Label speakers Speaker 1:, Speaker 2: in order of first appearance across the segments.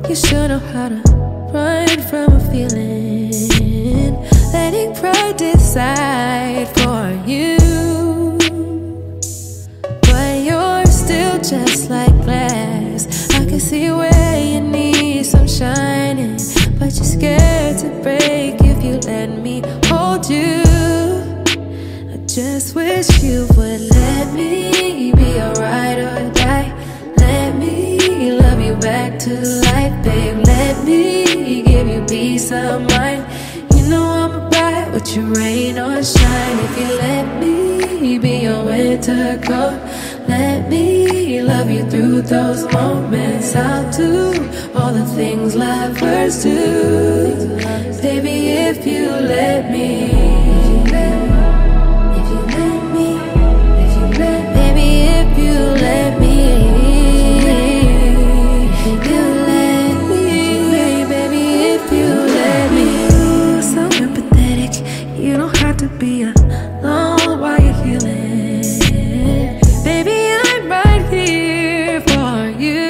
Speaker 1: You should know how to run from a feeling, letting pride decide for you. But you're still just like glass. I can see where you need some shining, but you're scared to break if you let me hold you. I just wish you would let me be your ride or die. Let me love you back to life, babe. Let me give you peace of mind. You know I'm right with you, rain or shine. If you let me be your winter coat, let me love you through those moments. I'll do all the things lovers do, baby, if you let me. You don't have to be alone while you're healing. Baby, I'm right here for you.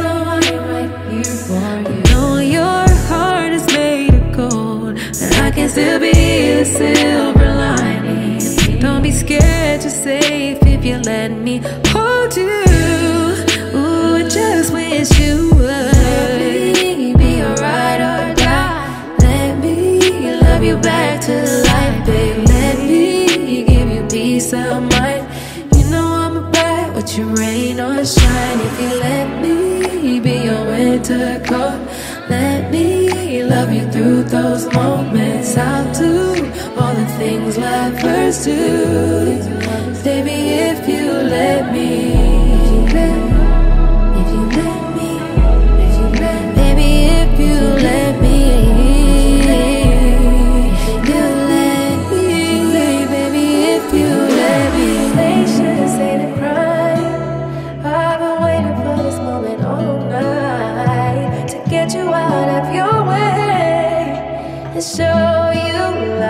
Speaker 1: I know your heart is made of gold, but I can still be a silver lining. Don't be scared, you're safe if you let me hold you. Ooh, I just wish you would. Let me be your ride or die. Let me love you back to life, babe. Let me give you peace of mind. You know I'm right with you, rain or shine. If you let me be your winter coat, let me love you through those moments. I'll do all the things lovers do, baby, if you let me. Show you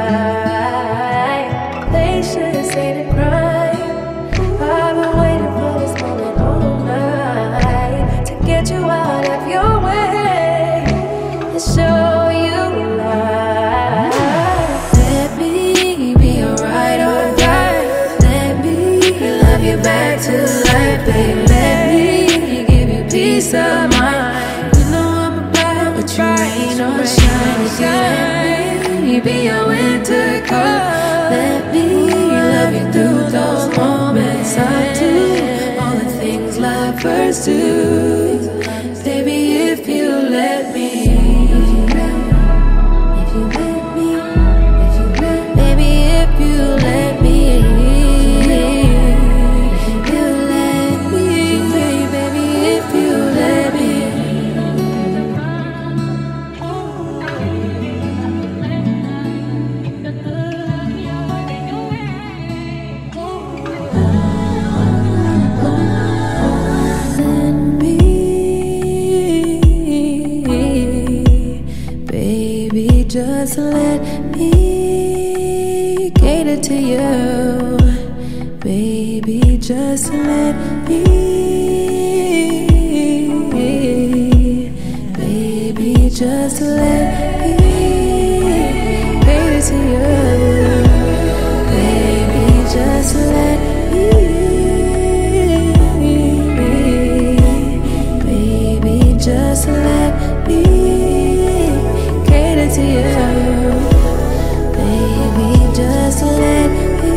Speaker 1: light. Patience ain't a crime. I've been waiting for this moment all night to get you out of your way and show you light. Let me be your ride or die. Let me love you back to life, babe. Let me give you peace of mind. You know I'm about with you, rain or shine. Be your winter coat. Let me love you through those moments. I do all the things lovers do, baby, if you let me. If you let me, baby, if you let me. If you let me, baby, if you let me. Just let me cater to you, baby, just let me, baby, just let me cater to you, baby, just let me, baby, just let me cater to you, baby, just let me,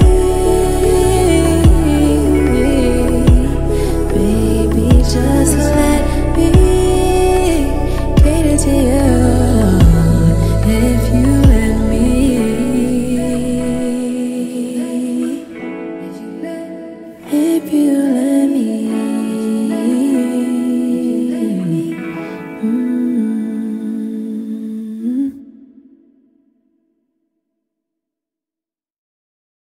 Speaker 1: baby, just let me cater to you, if you let me, if you let